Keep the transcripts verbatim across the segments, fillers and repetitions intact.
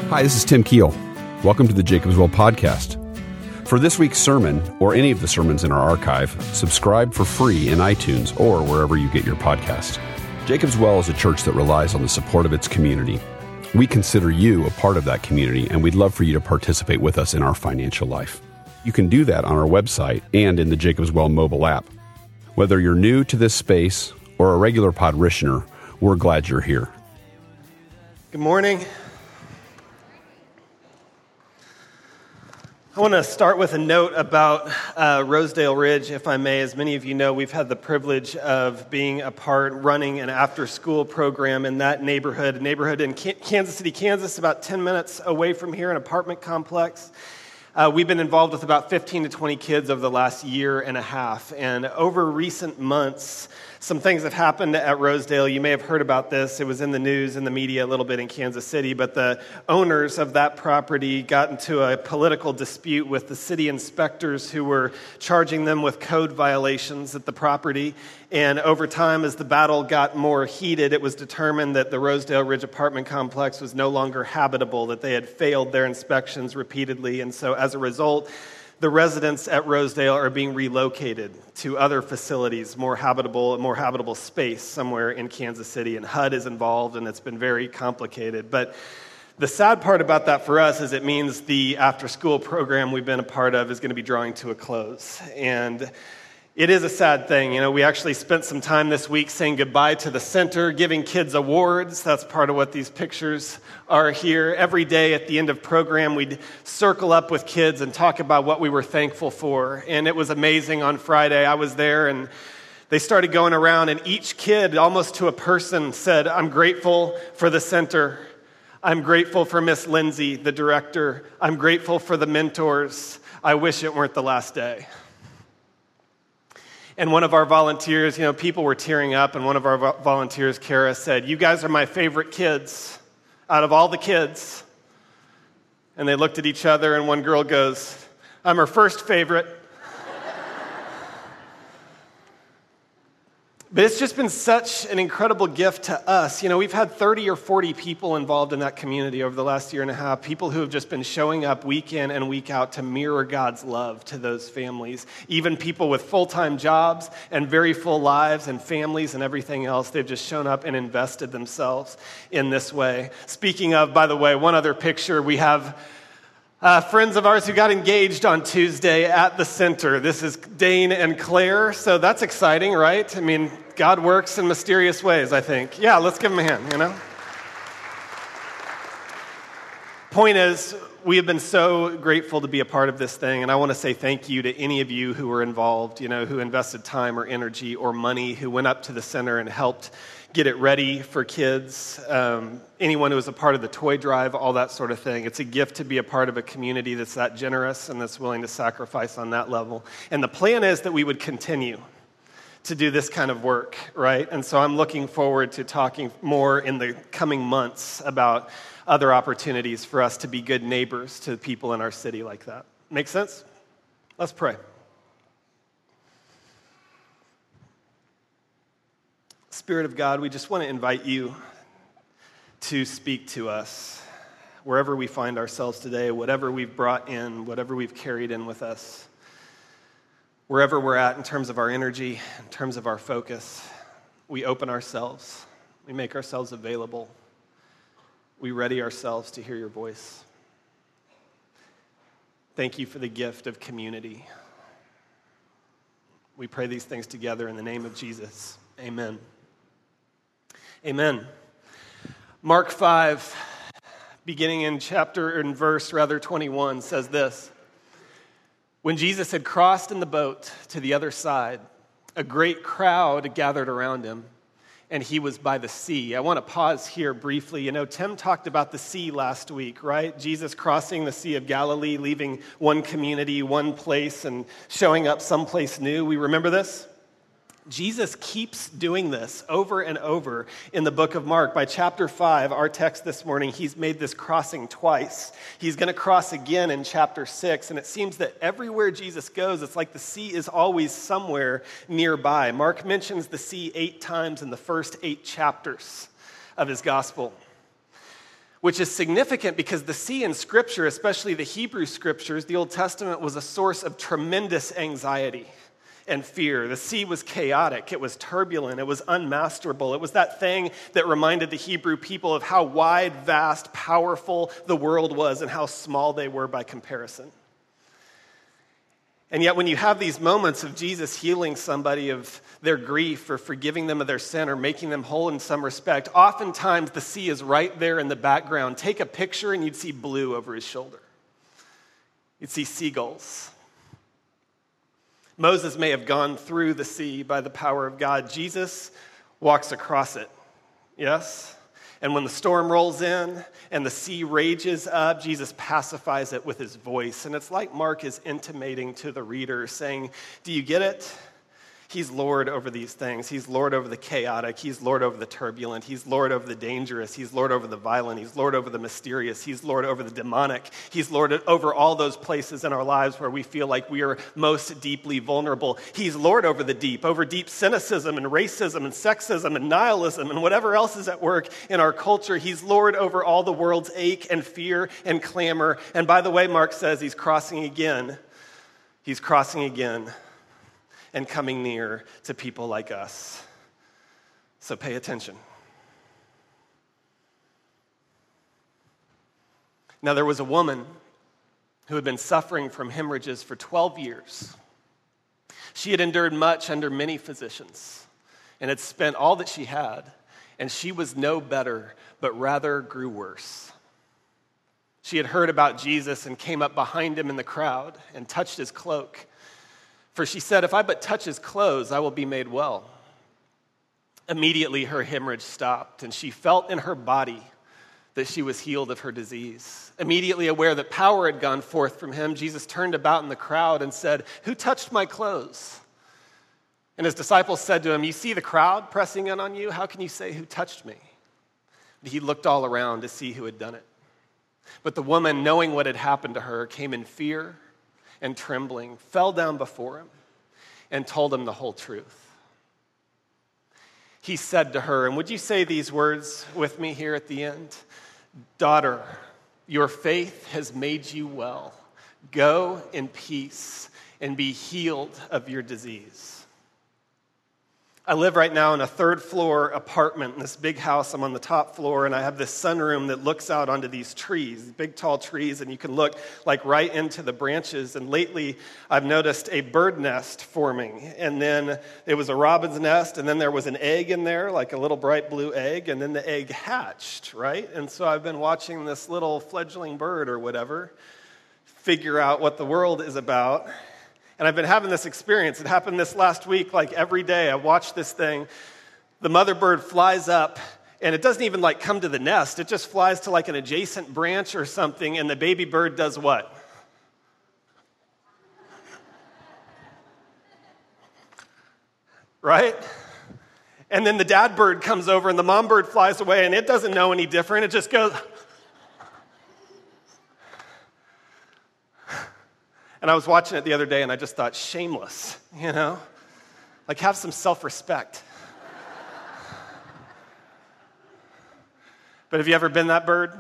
Hi, this is Tim Keel. Welcome to the Jacob's Well podcast. For this week's sermon, or any of the sermons in our archive, subscribe for free in iTunes or wherever you get your podcast. Jacob's Well is a church that relies on the support of its community. We consider you a part of that community, and we'd love for you to participate with us in our financial life. You can do that on our website and in the Jacob's Well mobile app. Whether you're new to this space or a regular podritioner, we're glad you're here. Good morning. I want to start with a note about uh, Rosedale Ridge, if I may. As many of you know, we've had the privilege of being a part, running an after-school program in that neighborhood, a neighborhood in Kansas City, Kansas, about ten minutes away from here, an apartment complex. Uh, we've been involved with about fifteen to twenty kids over the last year and a half, and over recent months, some things have happened at Rosedale. You may have heard about this. It was in the news, in the media a little bit in Kansas City, but the owners of that property got into a political dispute with the city inspectors who were charging them with code violations at the property. And over time, as the battle got more heated, it was determined that the Rosedale Ridge apartment complex was no longer habitable, that they had failed their inspections repeatedly. And so as a result, the residents at Rosedale are being relocated to other facilities, more habitable, more habitable space somewhere in Kansas City. And H U D is involved, and it's been very complicated. But the sad part about that for us is it means the after-school program we've been a part of is going to be drawing to a close. And it is a sad thing. You know, we actually spent some time this week saying goodbye to the center, giving kids awards. That's part of what these pictures are here. Every day at the end of program, we'd circle up with kids and talk about what we were thankful for. And it was amazing on Friday. I was there, and they started going around, and each kid, almost to a person, said, "I'm grateful for the center. I'm grateful for Miss Lindsay, the director. I'm grateful for the mentors. I wish it weren't the last day." And one of our volunteers, you know, people were tearing up, and one of our vo- volunteers, Kara, said, "You guys are my favorite kids out of all the kids." And they looked at each other, and one girl goes, "I'm her first favorite." But it's just been such an incredible gift to us. You know, we've had thirty or forty people involved in that community over the last year and a half, people who have just been showing up week in and week out to mirror God's love to those families. Even people with full-time jobs and very full lives and families and everything else, they've just shown up and invested themselves in this way. Speaking of, by the way, one other picture, we have Uh, friends of ours who got engaged on Tuesday at the center. This is Dane and Claire, so that's exciting, right? I mean, God works in mysterious ways, I think. Yeah, let's give them a hand, you know? Point is, we have been so grateful to be a part of this thing, and I want to say thank you to any of you who were involved, you know, who invested time or energy or money, who went up to the center and helped get it ready for kids, um, anyone who was a part of the toy drive, all that sort of thing. It's a gift to be a part of a community that's that generous and that's willing to sacrifice on that level. And the plan is that we would continue to do this kind of work, right? And so I'm looking forward to talking more in the coming months about other opportunities for us to be good neighbors to people in our city like that. Make sense? Let's pray. Spirit of God, we just want to invite you to speak to us wherever we find ourselves today, whatever we've brought in, whatever we've carried in with us, wherever we're at in terms of our energy, in terms of our focus, we open ourselves, we make ourselves available, we ready ourselves to hear your voice. Thank you for the gift of community. We pray these things together in the name of Jesus. Amen. Amen. Mark five, beginning in chapter, in verse rather twenty-one, says this: "When Jesus had crossed in the boat to the other side, a great crowd gathered around him, and he was by the sea." I want to pause here briefly. You know, Tim talked about the sea last week, right? Jesus crossing the Sea of Galilee, leaving one community, one place, and showing up someplace new. We remember this? Jesus keeps doing this over and over in the book of Mark. By chapter five, our text this morning, he's made this crossing twice. He's going to cross again in chapter six, and it seems that everywhere Jesus goes, it's like the sea is always somewhere nearby. Mark mentions the sea eight times in the first eight chapters of his gospel, which is significant because the sea in Scripture, especially the Hebrew Scriptures, the Old Testament, was a source of tremendous anxiety and fear. The sea was chaotic, it was turbulent, it was unmasterable. It was that thing that reminded the Hebrew people of how wide, vast, powerful the world was and how small they were by comparison. And yet when you have these moments of Jesus healing somebody of their grief or forgiving them of their sin or making them whole in some respect, oftentimes the sea is right there in the background. Take a picture and you'd see blue over his shoulder. You'd see seagulls. Moses may have gone through the sea by the power of God. Jesus walks across it, yes? And when the storm rolls in and the sea rages up, Jesus pacifies it with his voice. And it's like Mark is intimating to the reader, saying, do you get it? He's Lord over these things. He's Lord over the chaotic. He's Lord over the turbulent. He's Lord over the dangerous. He's Lord over the violent. He's Lord over the mysterious. He's Lord over the demonic. He's Lord over all those places in our lives where we feel like we are most deeply vulnerable. He's Lord over the deep, over deep cynicism and racism and sexism and nihilism and whatever else is at work in our culture. He's Lord over all the world's ache and fear and clamor. And by the way, Mark says he's crossing again. He's crossing again. And coming near to people like us. So pay attention. Now, there was a woman who had been suffering from hemorrhages for twelve years. She had endured much under many physicians and had spent all that she had, and she was no better, but rather grew worse. She had heard about Jesus and came up behind him in the crowd and touched his cloak. For she said, if I but touch his clothes, I will be made well. Immediately her hemorrhage stopped, and she felt in her body that she was healed of her disease. Immediately aware that power had gone forth from him, Jesus turned about in the crowd and said, who touched my clothes? And his disciples said to him, you see the crowd pressing in on you? How can you say, who touched me? But he looked all around to see who had done it. But the woman, knowing what had happened to her, came in fear and trembling, fell down before him, and told him the whole truth. He said to her, and would you say these words with me here at the end? Daughter, your faith has made you well. Go in peace and be healed of your disease. I live right now in a third floor apartment in this big house. I'm on the top floor, and I have this sunroom that looks out onto these trees, big tall trees, and you can look like right into the branches. And lately, I've noticed a bird nest forming, and then it was a robin's nest, and then there was an egg in there, like a little bright blue egg, and then the egg hatched, right? And so I've been watching this little fledgling bird or whatever figure out what the world is about. And I've been having this experience. It happened this last week, like every day. I watched this thing. The mother bird flies up, and it doesn't even like come to the nest. It just flies to like an adjacent branch or something, and the baby bird does what? Right? And then the dad bird comes over, and the mom bird flies away, and it doesn't know any different. It just goes... And I was watching it the other day, and I just thought, shameless, you know? Like, have some self-respect. But have you ever been that bird?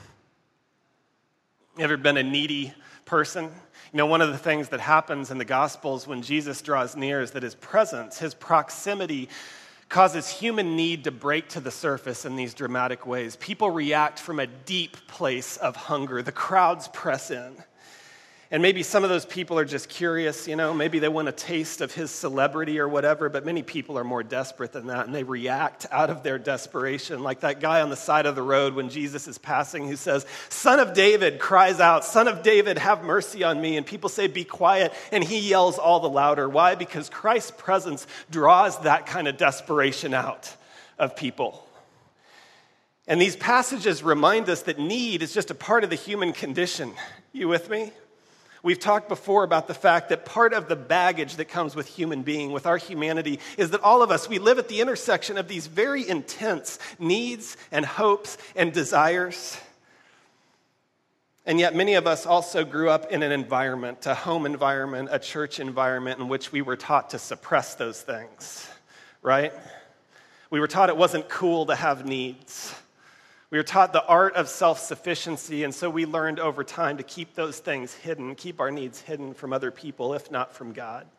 You ever been a needy person? You know, one of the things that happens in the Gospels when Jesus draws near is that his presence, his proximity, causes human need to break to the surface in these dramatic ways. People react from a deep place of hunger. The crowds press in. And maybe some of those people are just curious, you know, maybe they want a taste of his celebrity or whatever, but many people are more desperate than that, and they react out of their desperation, like that guy on the side of the road when Jesus is passing who says, Son of David, cries out, Son of David, have mercy on me. And people say, be quiet, and he yells all the louder. Why? Because Christ's presence draws that kind of desperation out of people. And these passages remind us that need is just a part of the human condition. You with me? We've talked before about the fact that part of the baggage that comes with human being, with our humanity, is that all of us, we live at the intersection of these very intense needs and hopes and desires. And yet many of us also grew up in an environment, a home environment, a church environment in which we were taught to suppress those things, right? We were taught it wasn't cool to have needs. We were taught the art of self-sufficiency, and so we learned over time to keep those things hidden, keep our needs hidden from other people, if not from God.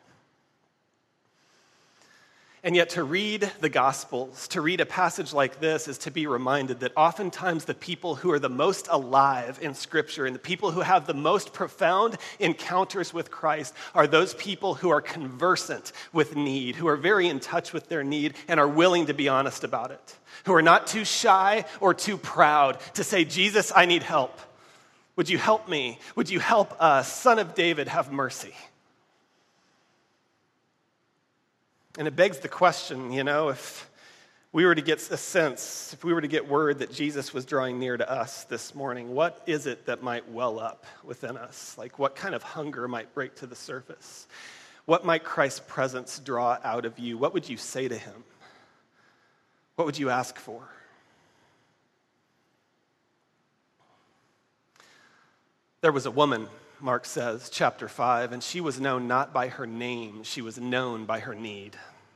And yet to read the Gospels, to read a passage like this, is to be reminded that oftentimes the people who are the most alive in Scripture and the people who have the most profound encounters with Christ are those people who are conversant with need, who are very in touch with their need and are willing to be honest about it, who are not too shy or too proud to say, Jesus, I need help. Would you help me? Would you help us? Son of David, have mercy. And it begs the question, you know, if we were to get a sense, if we were to get word that Jesus was drawing near to us this morning, what is it that might well up within us? Like, what kind of hunger might break to the surface? What might Christ's presence draw out of you? What would you say to him? What would you ask for? There was a woman, Mark says, chapter five, and she was known not by her name, she was known by her need.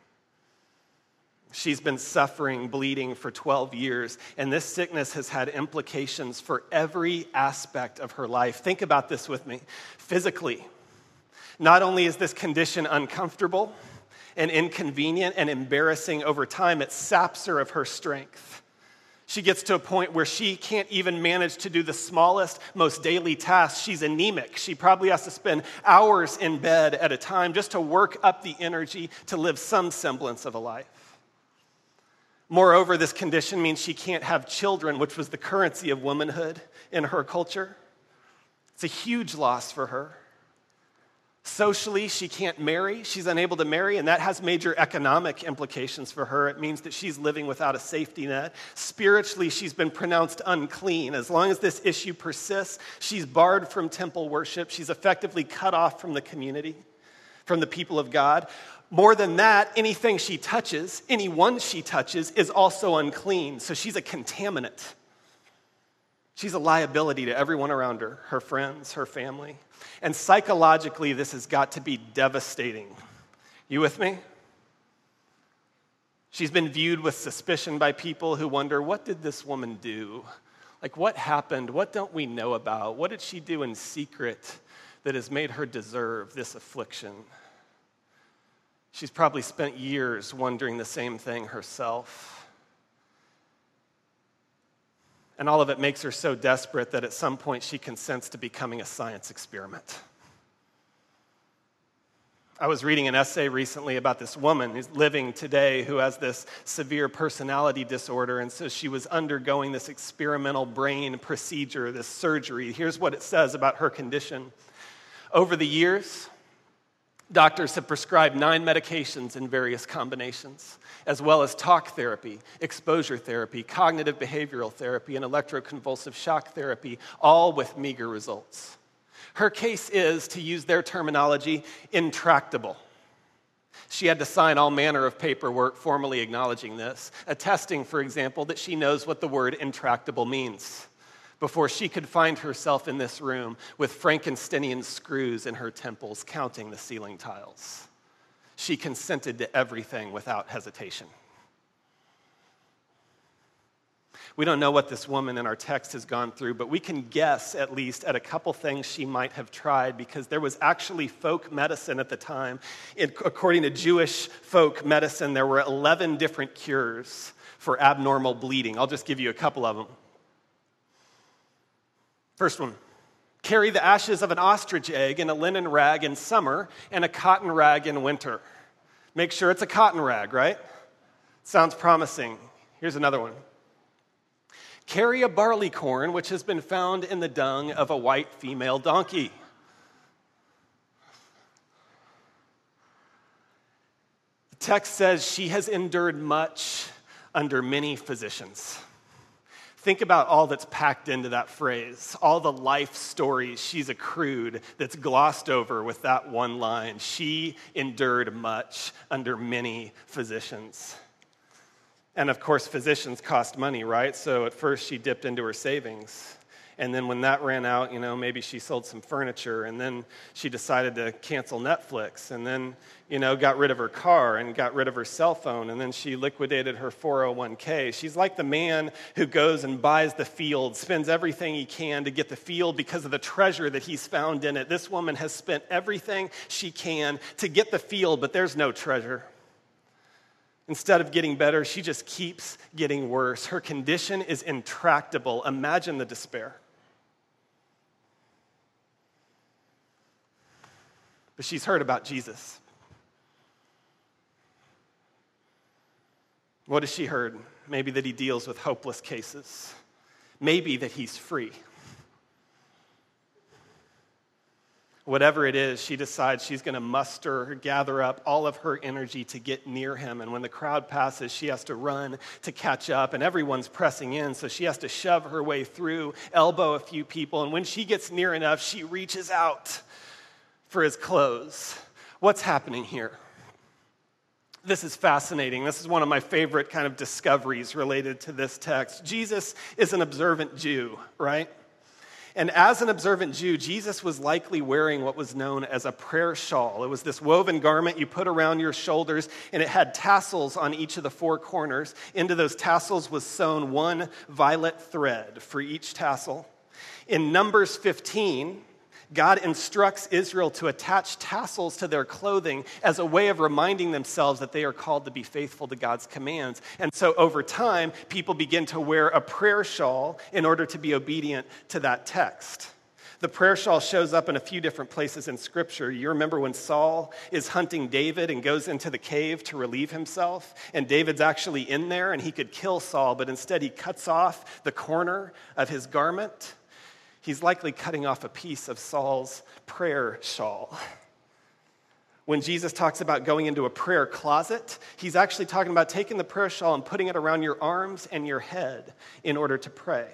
She's been suffering, bleeding for twelve years, and this sickness has had implications for every aspect of her life. Think about this with me. Physically, not only is this condition uncomfortable and inconvenient and embarrassing over time, it saps her of her strength. She gets to a point where she can't even manage to do the smallest, most daily tasks. She's anemic. She probably has to spend hours in bed at a time just to work up the energy to live some semblance of a life. Moreover, this condition means she can't have children, which was the currency of womanhood in her culture. It's a huge loss for her. Socially, she can't marry. She's unable to marry, and that has major economic implications for her. It means that she's living without a safety net. Spiritually, she's been pronounced unclean. As long as this issue persists, she's barred from temple worship. She's effectively cut off from the community, from the people of God. More than that, anything she touches, anyone she touches, is also unclean. So she's a contaminant. She's a liability to everyone around her, her friends, her family. And psychologically, this has got to be devastating. You with me? She's been viewed with suspicion by people who wonder, what did this woman do? Like, what happened? What don't we know about? What did she do in secret that has made her deserve this affliction? She's probably spent years wondering the same thing herself. And all of it makes her so desperate that at some point she consents to becoming a science experiment. I was reading an essay recently about this woman who's living today who has this severe personality disorder, and so she was undergoing this experimental brain procedure, this surgery. Here's what it says about her condition. Over the years, doctors have prescribed nine medications in various combinations, as well as talk therapy, exposure therapy, cognitive behavioral therapy, and electroconvulsive shock therapy, all with meager results. Her case is, to use their terminology, intractable. She had to sign all manner of paperwork formally acknowledging this, attesting, for example, that she knows what the word intractable means, before she could find herself in this room with Frankensteinian screws in her temples counting the ceiling tiles. She consented to everything without hesitation. We don't know what this woman in our text has gone through, but we can guess at least at a couple things she might have tried, because there was actually folk medicine at the time. It, according to Jewish folk medicine, there were eleven different cures for abnormal bleeding. I'll just give you a couple of them. First one, carry the ashes of an ostrich egg in a linen rag in summer and a cotton rag in winter. Make sure it's a cotton rag, right? Sounds promising. Here's another one. Carry a barley corn which has been found in the dung of a white female donkey. The text says she has endured much under many physicians. Think about all that's packed into that phrase, all the life stories she's accrued that's glossed over with that one line. She endured much under many physicians. And of course, physicians cost money, right? So at first she dipped into her savings. And then when that ran out, you know, maybe she sold some furniture, and then she decided to cancel Netflix, and then, you know, got rid of her car and got rid of her cell phone, and then she liquidated her four oh one k. She's like the man who goes and buys the field, spends everything he can to get the field because of the treasure that he's found in it. This woman has spent everything she can to get the field, but there's no treasure. Instead of getting better, she just keeps getting worse. Her condition is intractable. Imagine the despair. But she's heard about Jesus. What has she heard? Maybe that he deals with hopeless cases. Maybe that he's free. Whatever it is, she decides she's going to muster, gather up all of her energy to get near him. And when the crowd passes, she has to run to catch up. And everyone's pressing in, so she has to shove her way through, elbow a few people. And when she gets near enough, she reaches out for his clothes. What's happening here? This is fascinating. This is one of my favorite kind of discoveries related to this text. Jesus is an observant Jew, right? And as an observant Jew, Jesus was likely wearing what was known as a prayer shawl. It was this woven garment you put around your shoulders, and it had tassels on each of the four corners. Into those tassels was sewn one violet thread for each tassel. In Numbers fifteen, God instructs Israel to attach tassels to their clothing as a way of reminding themselves that they are called to be faithful to God's commands. And so over time, people begin to wear a prayer shawl in order to be obedient to that text. The prayer shawl shows up in a few different places in Scripture. You remember when Saul is hunting David and goes into the cave to relieve himself, and David's actually in there, and he could kill Saul, but instead he cuts off the corner of his garment. He's likely cutting off a piece of Saul's prayer shawl. When Jesus talks about going into a prayer closet, he's actually talking about taking the prayer shawl and putting it around your arms and your head in order to pray.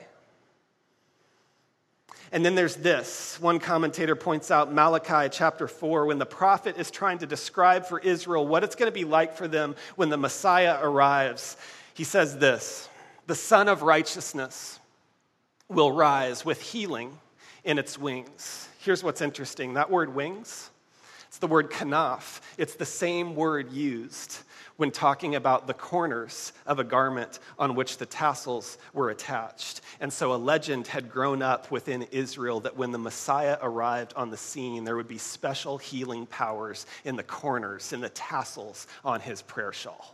And then there's this. One commentator points out Malachi chapter four, when the prophet is trying to describe for Israel what it's going to be like for them when the Messiah arrives. He says this: the Son of Righteousness will rise with healing in its wings. Here's what's interesting. That word wings, it's the word kanaf. It's the same word used when talking about the corners of a garment on which the tassels were attached. And so a legend had grown up within Israel that when the Messiah arrived on the scene, there would be special healing powers in the corners, in the tassels on his prayer shawl.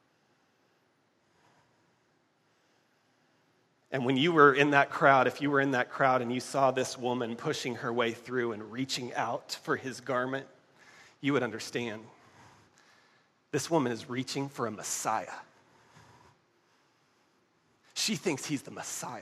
And when you were in that crowd, if you were in that crowd and you saw this woman pushing her way through and reaching out for his garment, you would understand. This woman is reaching for a Messiah. She thinks he's the Messiah.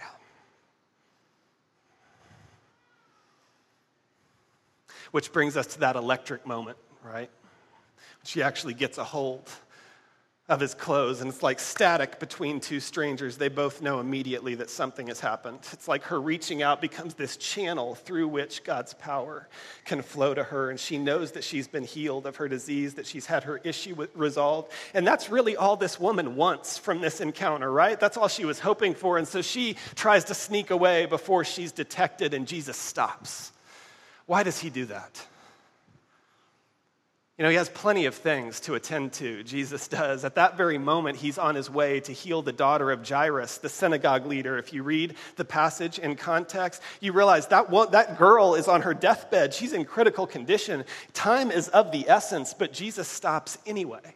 Which brings us to that electric moment, right? She actually gets a hold of his clothes, and it's like static between two strangers. They both know immediately that something has happened. It's like her reaching out becomes this channel through which God's power can flow to her, and she knows that she's been healed of her disease, that she's had her issue resolved. And that's really all this woman wants from this encounter, right? That's all she was hoping for, and so she tries to sneak away before she's detected, and Jesus stops. Why does he do that? You know, he has plenty of things to attend to, Jesus does. At that very moment, he's on his way to heal the daughter of Jairus, the synagogue leader. If you read the passage in context, you realize that one, that girl is on her deathbed. She's in critical condition. Time is of the essence, but Jesus stops anyway.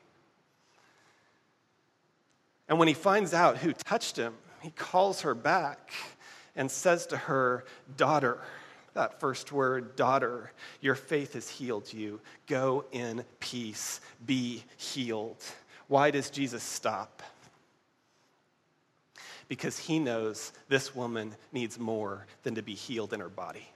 And when he finds out who touched him, he calls her back and says to her, "Daughter," that first word, daughter, "your faith has healed you. Go in peace. Be healed." Why does Jesus stop? Because he knows this woman needs more than to be healed in her body.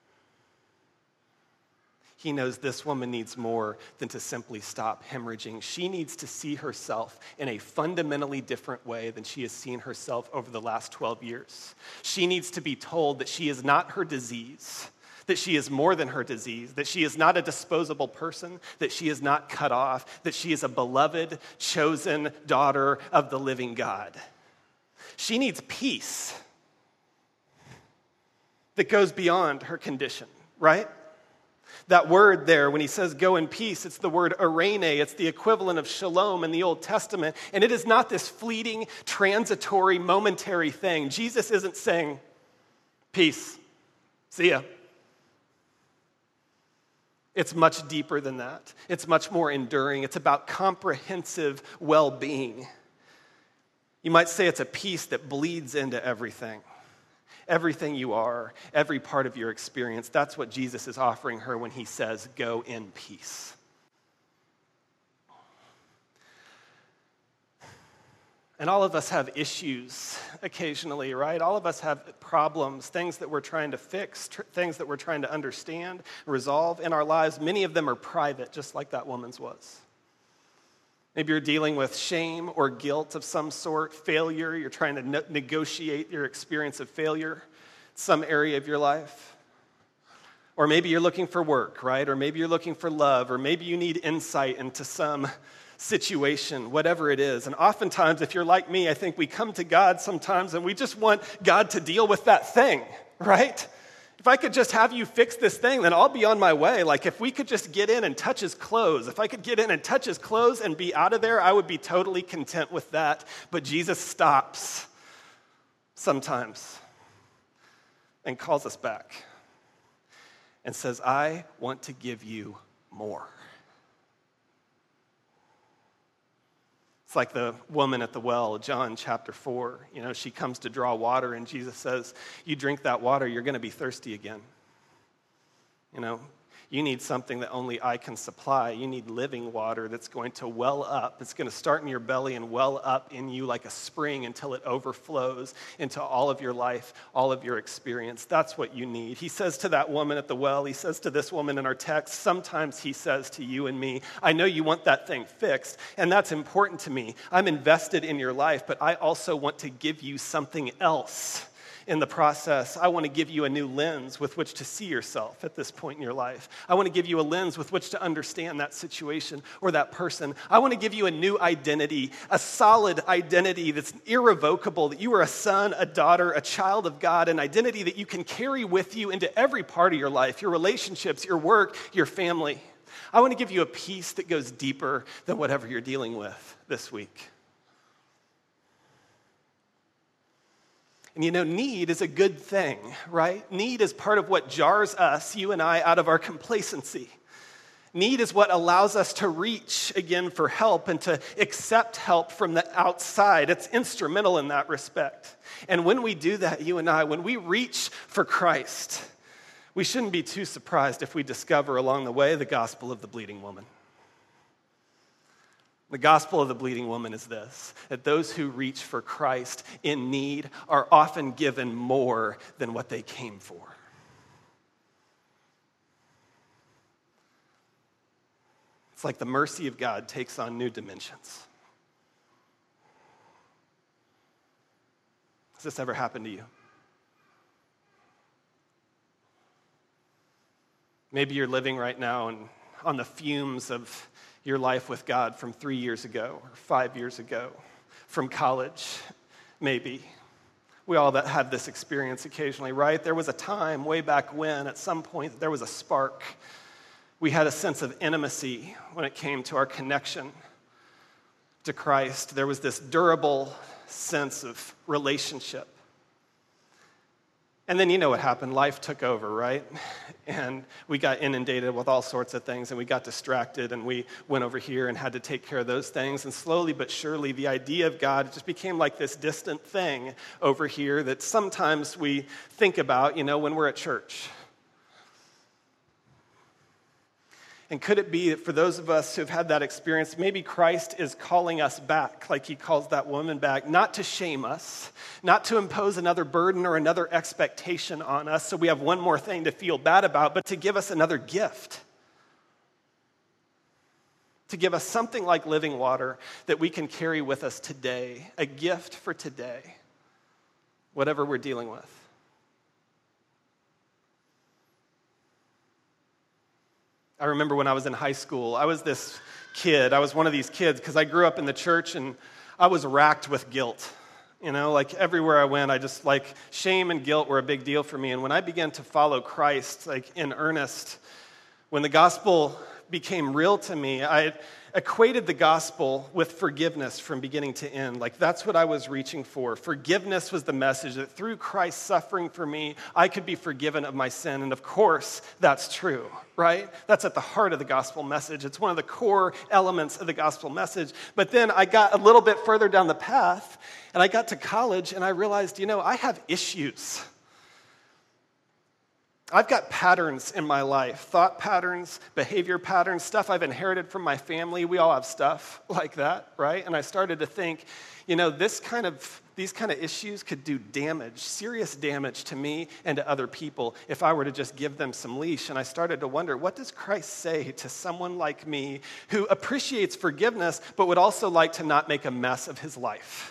He knows this woman needs more than to simply stop hemorrhaging. She needs to see herself in a fundamentally different way than she has seen herself over the last twelve years. She needs to be told that she is not her disease, that she is more than her disease, that she is not a disposable person, that she is not cut off, that she is a beloved, chosen daughter of the living God. She needs peace. that goes beyond her condition, right? That word there, when he says go in peace, it's the word eirene. It's the equivalent of shalom in the Old Testament. And it is not this fleeting, transitory, momentary thing. Jesus isn't saying, peace, see ya. It's much deeper than that. It's much more enduring. It's about comprehensive well-being. You might say it's a peace that bleeds into everything. Everything you are, every part of your experience, that's what Jesus is offering her when he says, go in peace. And all of us have issues occasionally, right? All of us have problems, things that we're trying to fix, tr- things that we're trying to understand, resolve in our lives. Many of them are private, just like that woman's was. Maybe you're dealing with shame or guilt of some sort, failure. You're trying to ne- negotiate your experience of failure, some area of your life. Or maybe you're looking for work, right? Or maybe you're looking for love, or maybe you need insight into some situation, whatever it is. And oftentimes, if you're like me, I think we come to God sometimes and we just want God to deal with that thing, right? If I could just have you fix this thing, then I'll be on my way. Like if we could just get in and touch his clothes, if I could get in and touch his clothes and be out of there, I would be totally content with that. But Jesus stops sometimes and calls us back and says, I want to give you more. It's like the woman at the well, John chapter four. You know, she comes to draw water, and Jesus says, you drink that water, you're going to be thirsty again. You know, you need something that only I can supply. You need living water that's going to well up. It's going to start in your belly and well up in you like a spring until it overflows into all of your life, all of your experience. That's what you need. He says to that woman at the well, he says to this woman in our text, sometimes he says to you and me, I know you want that thing fixed, and that's important to me. I'm invested in your life, but I also want to give you something else. In the process, I want to give you a new lens with which to see yourself at this point in your life. I want to give you a lens with which to understand that situation or that person. I want to give you a new identity, a solid identity that's irrevocable, that you are a son, a daughter, a child of God, an identity that you can carry with you into every part of your life, your relationships, your work, your family. I want to give you a peace that goes deeper than whatever you're dealing with this week. And you know, need is a good thing, right? Need is part of what jars us, you and I, out of our complacency. Need is what allows us to reach again for help and to accept help from the outside. It's instrumental in that respect. And when we do that, you and I, when we reach for Christ, we shouldn't be too surprised if we discover along the way the gospel of the bleeding woman. The gospel of the bleeding woman is this, that those who reach for Christ in need are often given more than what they came for. It's like the mercy of God takes on new dimensions. Has this ever happened to you? Maybe you're living right now and on the fumes of your life with God from three years ago or five years ago, from college, maybe. We all that have this experience occasionally, right? There was a time way back when, at some point, there was a spark. We had a sense of intimacy when it came to our connection to Christ. There was this durable sense of relationship. And then you know what happened. Life took over, right? And we got inundated with all sorts of things, and we got distracted, and we went over here and had to take care of those things. And slowly but surely, the idea of God just became like this distant thing over here that sometimes we think about, you know, when we're at church. And could it be that for those of us who've had that experience, maybe Christ is calling us back, like he calls that woman back, not to shame us, not to impose another burden or another expectation on us so we have one more thing to feel bad about, but to give us another gift. To give us something like living water that we can carry with us today, a gift for today, whatever we're dealing with. I remember when I was in high school, I was this kid. I was one of these kids because I grew up in the church and I was racked with guilt. You know, like everywhere I went, I just like shame and guilt were a big deal for me. And when I began to follow Christ, like in earnest, when the gospel became real to me, I equated the gospel with forgiveness from beginning to end. Like that's what I was reaching for. Forgiveness was the message that through Christ's suffering for me, I could be forgiven of my sin. And of course, that's true, right? That's at the heart of the gospel message. It's one of the core elements of the gospel message. But then I got a little bit further down the path, and I got to college, and I realized, you know, I have issues. I've got patterns in my life, thought patterns, behavior patterns, stuff I've inherited from my family. We all have stuff like that, right? And I started to think, you know, this kind of, these kind of issues could do damage, serious damage to me and to other people if I were to just give them some leash. And I started to wonder, what does Christ say to someone like me who appreciates forgiveness but would also like to not make a mess of his life?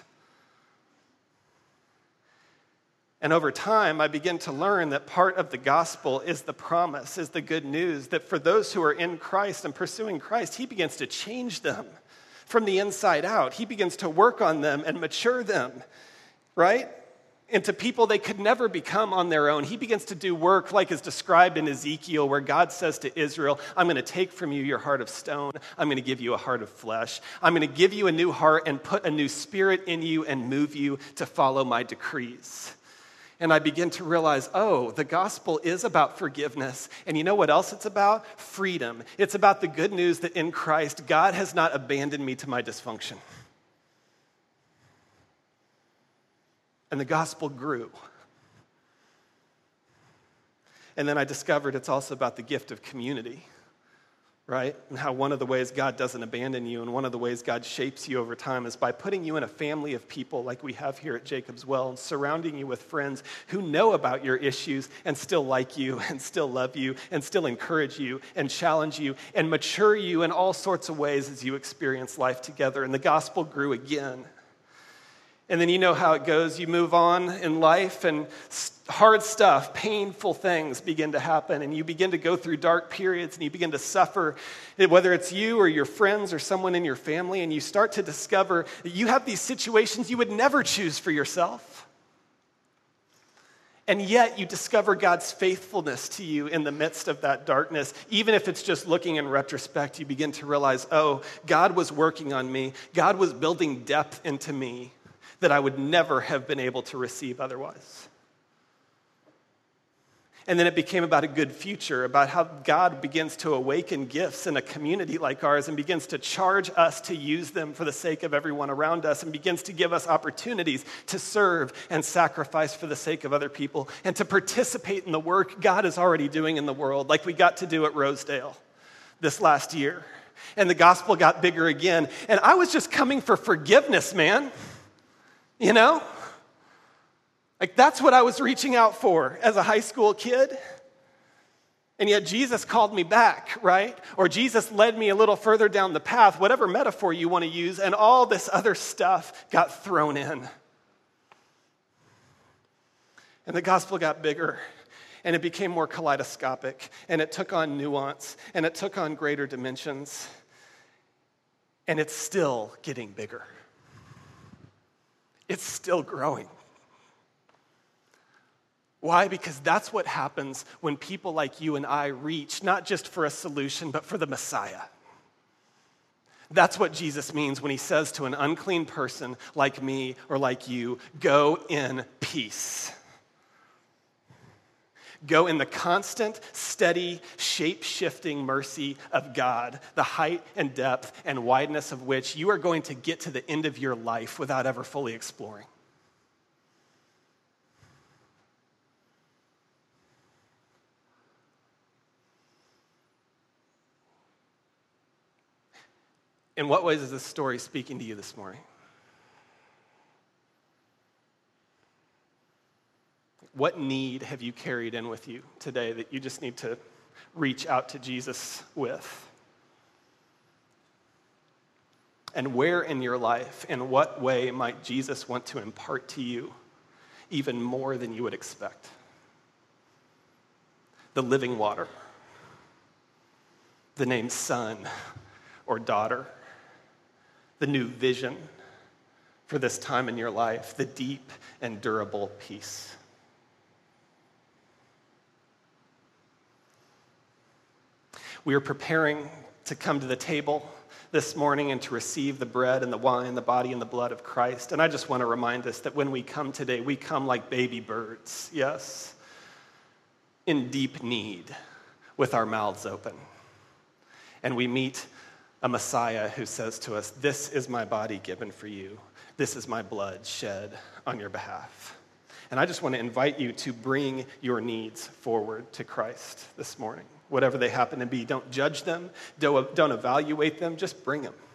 And over time, I begin to learn that part of the gospel is the promise, is the good news, that for those who are in Christ and pursuing Christ, he begins to change them from the inside out. He begins to work on them and mature them, right? Into people they could never become on their own. He begins to do work like is described in Ezekiel, where God says to Israel, I'm going to take from you your heart of stone. I'm going to give you a heart of flesh. I'm going to give you a new heart and put a new spirit in you and move you to follow my decrees. And I begin to realize, oh, the gospel is about forgiveness. And you know what else it's about? Freedom. It's about the good news that in Christ, God has not abandoned me to my dysfunction. And the gospel grew. And then I discovered it's also about the gift of community, right? And how one of the ways God doesn't abandon you and one of the ways God shapes you over time is by putting you in a family of people like we have here at Jacob's Well and surrounding you with friends who know about your issues and still like you and still love you and still encourage you and challenge you and mature you in all sorts of ways as you experience life together. And the gospel grew again. And then you know how it goes. You move on in life and hard stuff, painful things begin to happen. And you begin to go through dark periods and you begin to suffer, whether it's you or your friends or someone in your family. And you start to discover that you have these situations you would never choose for yourself. And yet you discover God's faithfulness to you in the midst of that darkness. Even if it's just looking in retrospect, you begin to realize, oh, God was working on me. God was building depth into me that I would never have been able to receive otherwise. And then it became about a good future, about how God begins to awaken gifts in a community like ours and begins to charge us to use them for the sake of everyone around us and begins to give us opportunities to serve and sacrifice for the sake of other people and to participate in the work God is already doing in the world, like we got to do at Rosedale this last year. And the gospel got bigger again. And I was just coming for forgiveness, man. You know? Like that's what I was reaching out for as a high school kid. And yet Jesus called me back, right? Or Jesus led me a little further down the path, whatever metaphor you want to use, and all this other stuff got thrown in. And the gospel got bigger, and it became more kaleidoscopic, and it took on nuance, and it took on greater dimensions, and it's still getting bigger. It's still growing. Why? Because that's what happens when people like you and I reach, not just for a solution, but for the Messiah. That's what Jesus means when he says to an unclean person like me or like you, go in peace. Go in the constant, steady, shape-shifting mercy of God, the height and depth and wideness of which you are going to get to the end of your life without ever fully exploring. In what ways is this story speaking to you this morning? What need have you carried in with you today that you just need to reach out to Jesus with? And where in your life, in what way might Jesus want to impart to you even more than you would expect? The living water, the name son or daughter, the new vision for this time in your life, the deep and durable peace. We are preparing to come to the table this morning and to receive the bread and the wine, the body and the blood of Christ. And I just want to remind us that when we come today, we come like baby birds, yes, in deep need, with our mouths open. And we meet a Messiah who says to us, "This is my body given for you. This is my blood shed on your behalf." And I just want to invite you to bring your needs forward to Christ this morning. Whatever they happen to be, don't judge them, don't, don't evaluate them, just bring them.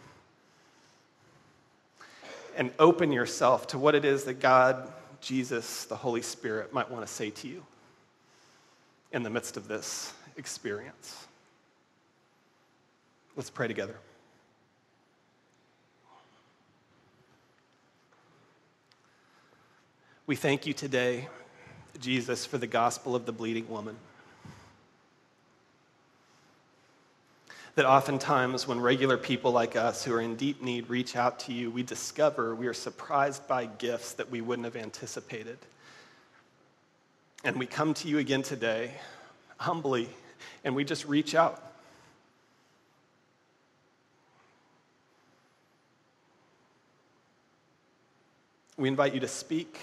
And open yourself to what it is that God, Jesus, the Holy Spirit might want to say to you in the midst of this experience. Let's pray together. We thank you today, Jesus, for the gospel of the bleeding woman. That oftentimes when regular people like us who are in deep need reach out to you, we discover we are surprised by gifts that we wouldn't have anticipated. And we come to you again today, humbly, and we just reach out. We invite you to speak.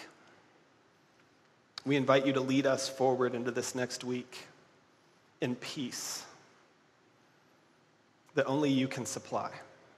We invite you to lead us forward into this next week in peace that only you can supply.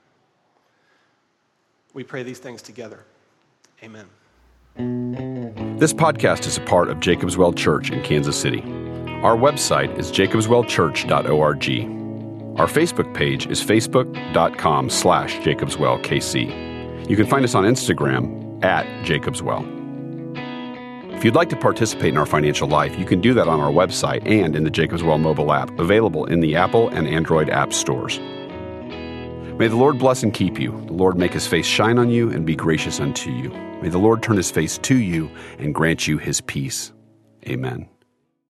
We pray these things together. Amen. This podcast is a part of Jacob's Well Church in Kansas City. Our website is jacobs well church dot org. Our Facebook page is facebook.com slash jacobswellkc. You can find us on Instagram at jacobswell. If you'd like to participate in our financial life, you can do that on our website and in the Jacob's Well mobile app, available in the Apple and Android app stores. May the Lord bless and keep you. The Lord make his face shine on you and be gracious unto you. May the Lord turn his face to you and grant you his peace. Amen.